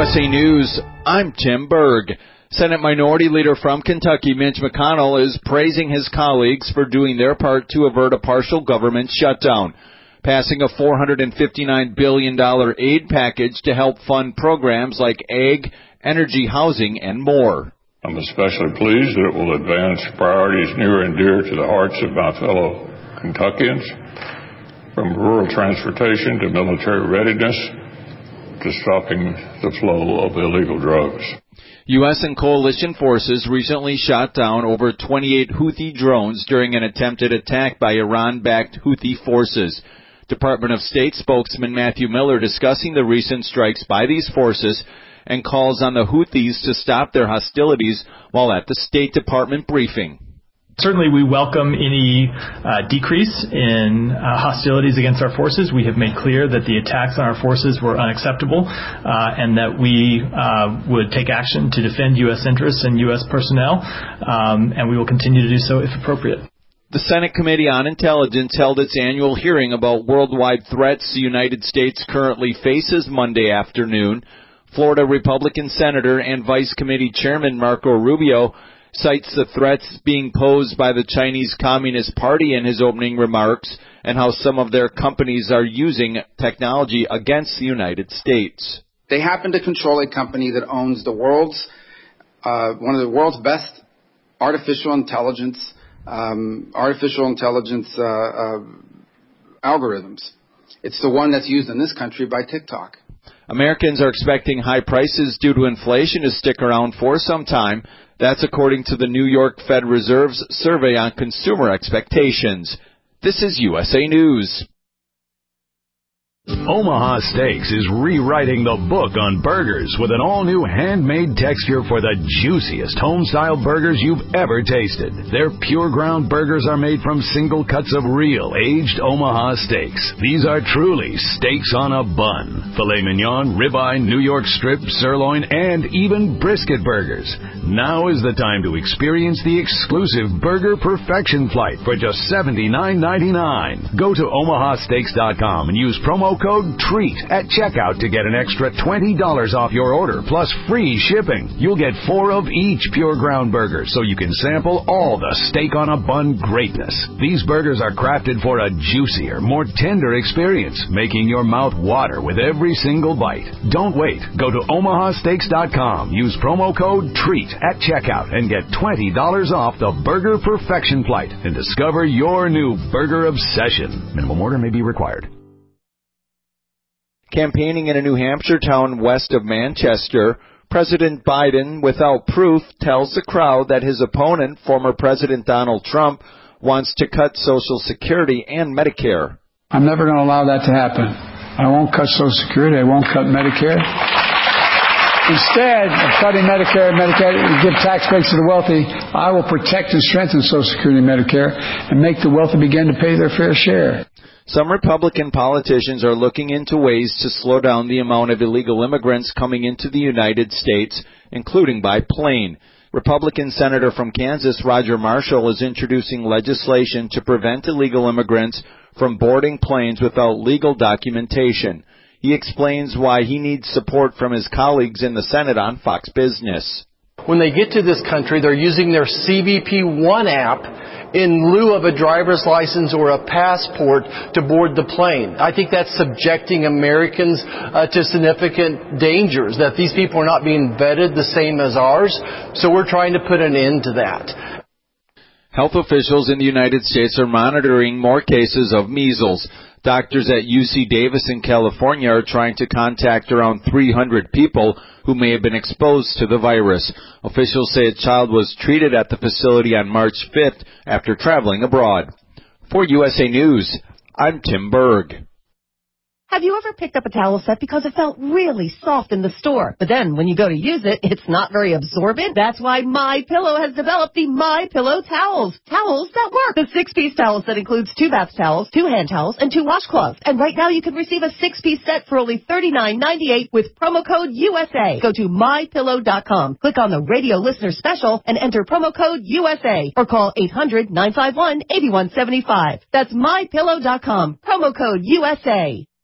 USA News, I'm Tim Berg. Senate Minority Leader from Kentucky, Mitch McConnell, is praising his colleagues for doing their part to avert a partial government shutdown, passing a $459 billion aid package to help fund programs like ag, energy, housing, and more. I'm especially pleased that it will advance priorities near and dear to the hearts of my fellow Kentuckians, from rural transportation to military readiness to stopping the flow of illegal drugs. U.S. and coalition forces recently shot down over 28 Houthi drones during an attempted attack by Iran-backed Houthi forces. Department of State spokesman Matthew Miller discussing the recent strikes by these forces and calls on the Houthis to stop their hostilities while at the State Department briefing. Certainly, we welcome any decrease in hostilities against our forces. We have made clear that the attacks on our forces were unacceptable and that we would take action to defend U.S. interests and U.S. personnel, and we will continue to do so if appropriate. The Senate Committee on Intelligence held its annual hearing about worldwide threats the United States currently faces Monday afternoon. Florida Republican Senator and Vice Committee Chairman Marco Rubio cites the threats being posed by the Chinese Communist Party in his opening remarks and how some of their companies are using technology against the United States. They happen to control a company that owns one of the world's best artificial intelligence algorithms. It's the one that's used in this country by TikTok. Americans are expecting high prices due to inflation to stick around for some time. That's according to the New York Fed Reserve's survey on consumer expectations. This is USA News. Omaha Steaks is rewriting the book on burgers with an all-new handmade texture for the juiciest home-style burgers you've ever tasted. Their pure ground burgers are made from single cuts of real aged Omaha steaks. These are truly steaks on a bun. Filet mignon, ribeye, New York strip, sirloin, and even brisket burgers. Now is the time to experience the exclusive Burger Perfection Flight for just $79.99. Go to omahasteaks.com and use promo code TREAT at checkout to get an extra $20 off your order plus free shipping. You'll get 4 of each pure ground burger so you can sample all the steak on a bun greatness. These burgers are crafted for a juicier, more tender experience, making your mouth water with every single bite. Don't wait. Go to omahasteaks.com. Use promo code TREAT at checkout and get $20 off the Burger Perfection Flight and discover your new burger obsession. Minimum order may be required. Campaigning in a New Hampshire town west of Manchester, President Biden, without proof, tells the crowd that his opponent, former President Donald Trump, wants to cut Social Security and Medicare. I'm never going to allow that to happen. I won't cut Social Security. I won't cut Medicare. Instead of cutting Medicare and give tax breaks to the wealthy, I will protect and strengthen Social Security and Medicare and make the wealthy begin to pay their fair share. Some Republican politicians are looking into ways to slow down the amount of illegal immigrants coming into the United States, including by plane. Republican Senator from Kansas, Roger Marshall, is introducing legislation to prevent illegal immigrants from boarding planes without legal documentation. He explains why he needs support from his colleagues in the Senate on Fox Business. When they get to this country, they're using their CBP One app in lieu of a driver's license or a passport to board the plane. I think that's subjecting Americans to significant dangers, that these people are not being vetted the same as ours. So we're trying to put an end to that. Health officials in the United States are monitoring more cases of measles. Doctors at UC Davis in California are trying to contact around 300 people who may have been exposed to the virus. Officials say a child was treated at the facility on March 5th after traveling abroad. For USA News, I'm Tim Berg. Have you ever picked up a towel set because it felt really soft in the store, but then when you go to use it, it's not very absorbent? That's why MyPillow has developed the MyPillow towels. Towels that work. The 6-piece towel set includes 2 bath towels, 2 hand towels, and 2 washcloths. And right now you can receive a 6-piece set for only $39.98 with promo code USA. Go to MyPillow.com. Click on the radio listener special and enter promo code USA or call 800-951-8175. That's MyPillow.com. Promo code USA.